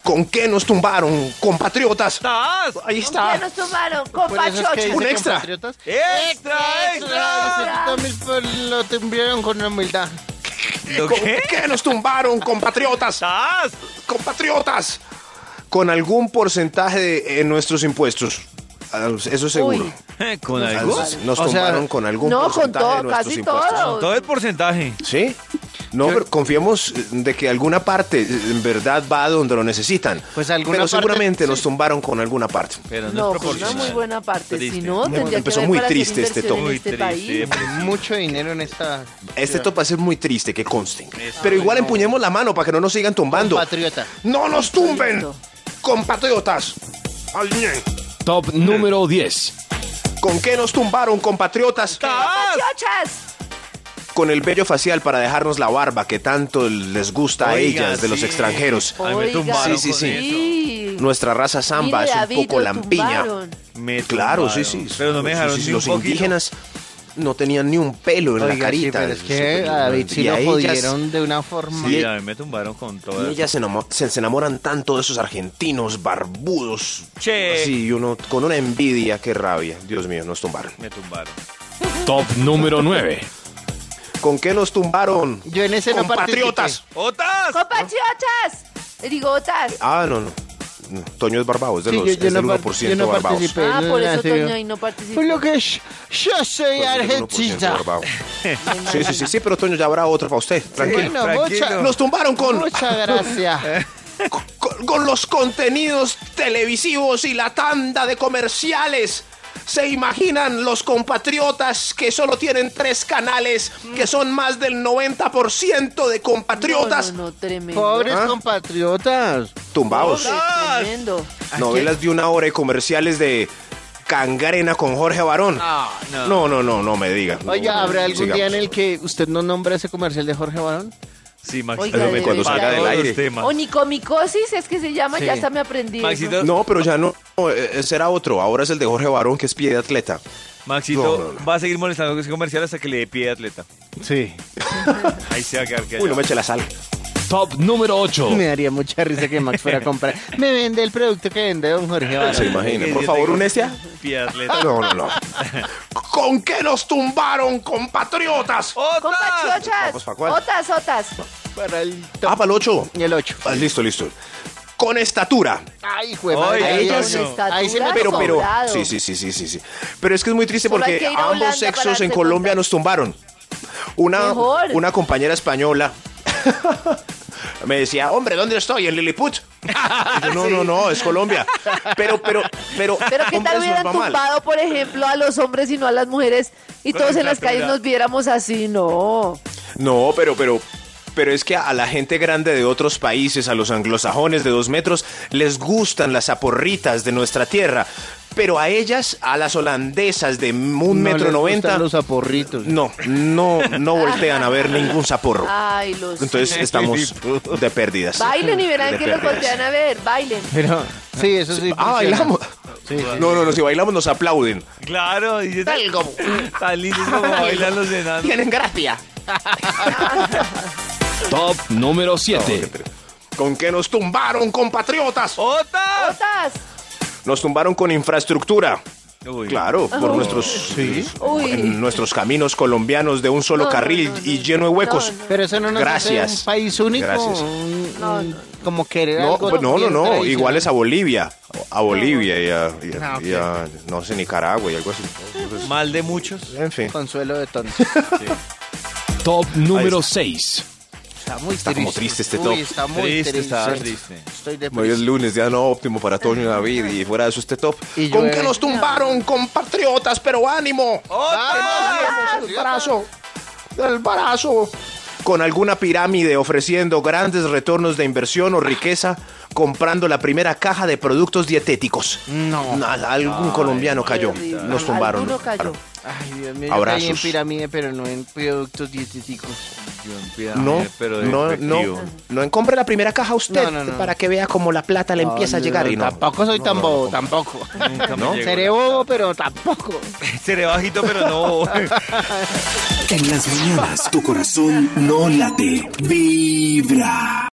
¿Con qué nos tumbaron, compatriotas? Ahí ¿Con está. qué nos tomaron? Con Por eso es que pachocha. dice Un extra. compatriotas. Extra. También lo tumbaron con humildad. ¿Con qué nos tumbaron, compatriotas? Compatriotas. Con algún porcentaje en nuestros impuestos. Eso seguro. Uy. ¿Con algo? Nos O sea, tumbaron con algún No, con porcentaje de todo, nuestros casi impuestos. todo. Todo el porcentaje. ¿Sí? No, pero confiemos de que alguna parte en verdad va a donde lo necesitan. Pues alguna pero parte, seguramente sí. nos tumbaron con alguna parte. Pero no, No, es con una proporcional. muy buena parte. Triste. Si no, tendría que Empezó haber muy para hacer triste este inversión top. en Muy este triste. país. Mucho dinero en esta... Este top va a ser muy triste, que consten. Pero igual empuñemos la mano para que no nos sigan tumbando. Compatriota. ¡No nos tumben, Listo. compatriotas! Ay, ñe. Top número 10. ¿Con qué nos tumbaron, compatriotas? ¡Pachochas! Con el vello facial para dejarnos la barba que tanto les gusta a Oiga, ellas de los sí. extranjeros. A mí me Oiga, tumbaron Sí, con sí. eso. Nuestra raza samba Mire, es un David, poco lo lampiña. tumbaron. Me Claro, tumbaron. sí. Pero no me dejaron Sí, ni los un poquito. indígenas no tenían ni un pelo en la Oiga, carita. sí, pero es que Súper- a David sí y lo a ellas- jodieron de una forma... Sí, a mí me tumbaron con todo. Y ellas se enamoran tanto de esos argentinos barbudos. Che. Sí, uno con una envidia, qué rabia. Dios mío, nos tumbaron. Me tumbaron. Top número 9. ¿Con qué nos tumbaron? Yo en ese no compatriotas. ¡Otas! ¡Compatriotas! Digo, otas. Ah, no. No, Toño es barbado, es, de Sí, los, es del 1% barbados. participé. Ah, por eso Sí. Toño ahí no participó. Por lo que yo soy Pues es del 1% argentina. barbado. Sí, pero Toño ya habrá otro para usted. Tranquilo. Bueno, Tranquilo. Nos tumbaron con muchas gracias. con los contenidos televisivos y la tanda de comerciales. ¿Se imaginan los compatriotas que solo tienen 3 canales, que son más del 90% de compatriotas? No, tremendo. Pobres ¿Ah? compatriotas. Tumbados. Pobre, tremendo. Novelas de 1 hora y comerciales de Cangrena con Jorge Barón. No me diga. Oiga, ¿habrá algún Sigamos. día en el que usted no nombra ese comercial de Jorge Barón? Sí, Maxito. Oiga, de cuando verdad. salga del Todos los aire. temas. Onicomicosis es que se llama, Sí. ya hasta me aprendí. eso. Maxito, No, pero ya no. Ese era otro. Ahora es el de Jorge Barón, que es pie de atleta. Maxito No. va a seguir molestando con ese comercial hasta que le dé pie de atleta. Sí. Ahí se va a quedar Uy, no callado. me eche la sal. Top número 8. Me daría mucha risa que Max fuera a comprar. Me vende el producto que vende don Jorge Se Barón. imagina. Que Por yo favor, tengo Unesia. Pie de atleta. No. ¿Con qué nos tumbaron, compatriotas? Compatriotas. Vamos, ¿pa' cuál? Otas. Para el top. Ah, para el 8. Y el 8. Listo. Con estatura. Ay, jue Ay, madre. ay, Ellos- ay, no. ahí se me Pero, sobrado. sí. Pero es que es muy triste Solo hay porque que ir a Holanda ambos para sexos en darse Colombia cuenta. nos tumbaron. Mejor. Una compañera española me decía, hombre, ¿dónde estoy? ¿En Lilliput? Y yo, no, es Colombia. Pero Pero qué hombre, tal eso hubieran va mal. tumbado, por ejemplo, a los hombres y no a las mujeres y todos en las calles nos viéramos así, no. No, pero es que a la gente grande de otros países, a los anglosajones de 2 metros, les gustan las aporritas de nuestra tierra. Pero a ellas, a las holandesas de 1,90 No les m, gustan los aporritos. no voltean a ver ningún zaporro. Ay, los... Entonces estamos de pérdidas. Bailen y verán De que los pérdidas. voltean a ver, bailen. Pero, sí, eso sí. Ah, funciona. bailamos. Sí, sí. No, si bailamos nos aplauden. Claro, dice tan lindo como bailan los enanos. Tienen gracia. Top número 7. ¿Con qué nos tumbaron, compatriotas? ¡Otas! Otas. Nos tumbaron con infraestructura. Uy. Claro, por Uy. en nuestros caminos colombianos de un solo No, carril no, y lleno de huecos. no. Pero eso no nos Gracias. hace un país único. Gracias. No. Como querer No, algo pues no, bien tradicional. igual es a Bolivia. A Bolivia y Ah, y a, no sé, Nicaragua y algo así. Entonces, Mal de muchos. en fin. Consuelo de tonto. Top número 6. Está muy Está como triste este top. Uy, está muy Triste, está triste. triste. Estoy Hoy es deprimido. lunes, día no óptimo para Toño y David y fuera de eso este top. Y ¿Con llueve. qué nos tumbaron, compatriotas? Pero ánimo. El brazo. El brazo. Con alguna pirámide ofreciendo grandes retornos de inversión o riqueza, comprando la primera caja de productos dietéticos. No. Algún colombiano cayó. Terrible. Nos tumbaron. Alguno cayó. Ay, Dios mío, yo Abrazos. caí en pirámide, pero no en productos dietéticos. No, pero no compre la primera caja usted No. para que vea cómo la plata le empieza a llegar y no. Tampoco soy tan bobo, tampoco. ¿No? Seré bobo, pero tampoco. Seré bajito, pero no. En las mañanas tu corazón no late, vibra.